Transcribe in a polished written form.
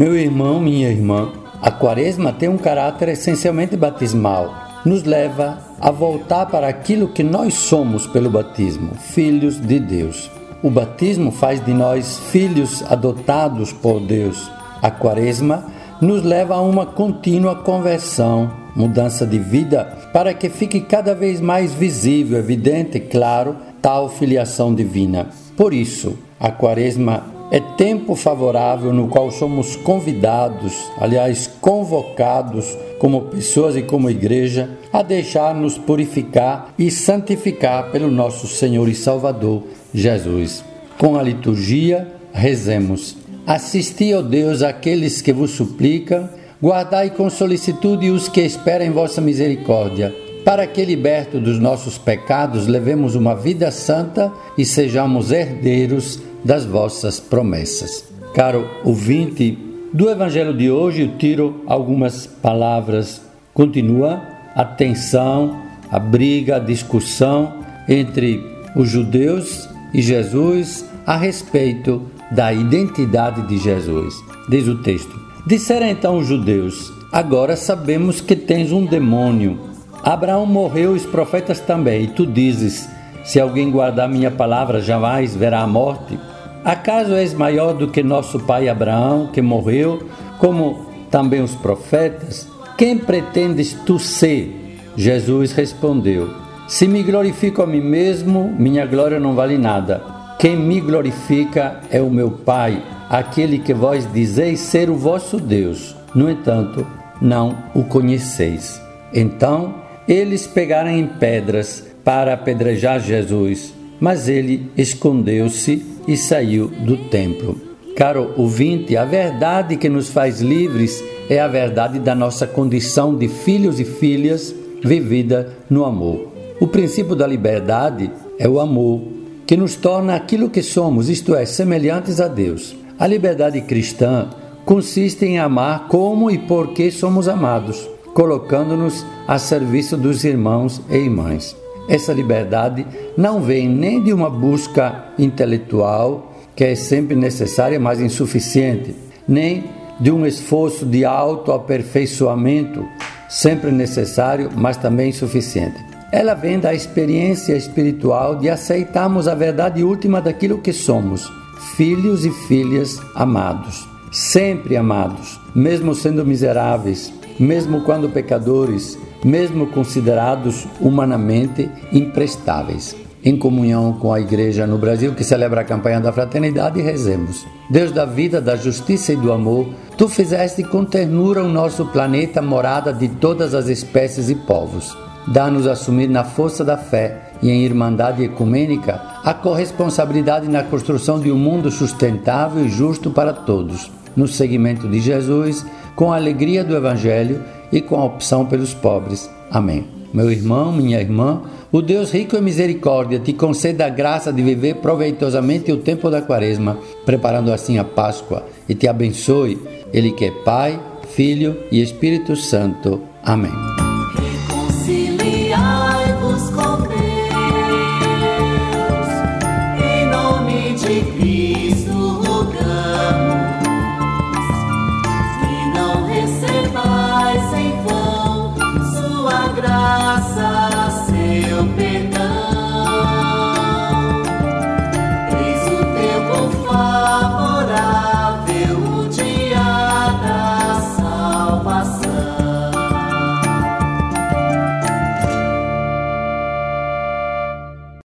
Meu irmão, minha irmã, a Quaresma tem um caráter essencialmente batismal. Nos leva a voltar para aquilo que nós somos pelo batismo, filhos de Deus. O batismo faz de nós filhos adotados por Deus. A Quaresma nos leva a uma contínua conversão, mudança de vida, para que fique cada vez mais visível, evidente e claro, tal filiação divina. Por isso, a Quaresma é tempo favorável no qual somos convidados, aliás, convocados como pessoas e como igreja, a deixar-nos purificar e santificar pelo nosso Senhor e Salvador, Jesus. Com a liturgia, rezemos. Assisti, ó Deus, àqueles que vos suplicam, guardai com solicitude os que esperam em vossa misericórdia, para que, libertos dos nossos pecados, levemos uma vida santa e sejamos herdeiros das vossas promessas. Caro ouvinte, do Evangelho de hoje eu tiro algumas palavras. Continua a tensão, a briga, a discussão entre os judeus e Jesus a respeito da identidade de Jesus. Diz o texto: disseram então os judeus: agora sabemos que tens um demônio. Abraão morreu e os profetas também, e tu dizes: se alguém guardar minha palavra, jamais verá a morte. Acaso és maior do que nosso pai Abraão, que morreu, como também os profetas? Quem pretendes tu ser? Jesus respondeu: se me glorifico a mim mesmo, minha glória não vale nada. Quem me glorifica é o meu Pai, aquele que vós dizeis ser o vosso Deus. No entanto, não o conheceis. Então, eles pegaram em pedras para apedrejar Jesus, mas ele escondeu-se e saiu do templo. Caro ouvinte, a verdade que nos faz livres é a verdade da nossa condição de filhos e filhas vivida no amor. O princípio da liberdade é o amor, que nos torna aquilo que somos, isto é, semelhantes a Deus. A liberdade cristã consiste em amar como e porque somos amados, colocando-nos a serviço dos irmãos e irmãs. Essa liberdade não vem nem de uma busca intelectual, que é sempre necessária, mas insuficiente, nem de um esforço de autoaperfeiçoamento, sempre necessário, mas também insuficiente. Ela vem da experiência espiritual de aceitarmos a verdade última daquilo que somos, filhos e filhas amados, sempre amados, mesmo sendo miseráveis, mesmo quando pecadores, mesmo considerados humanamente imprestáveis. Em comunhão com a Igreja no Brasil, que celebra a campanha da fraternidade, rezemos. Deus da vida, da justiça e do amor, Tu fizeste com ternura o nosso planeta morada de todas as espécies e povos. Dá-nos assumir na força da fé e em irmandade ecumênica a corresponsabilidade na construção de um mundo sustentável e justo para todos, no seguimento de Jesus, com a alegria do Evangelho e com a opção pelos pobres. Amém. Meu irmão, minha irmã, o Deus rico em misericórdia te conceda a graça de viver proveitosamente o tempo da Quaresma, preparando assim a Páscoa, e te abençoe, Ele que é Pai, Filho e Espírito Santo. Amém.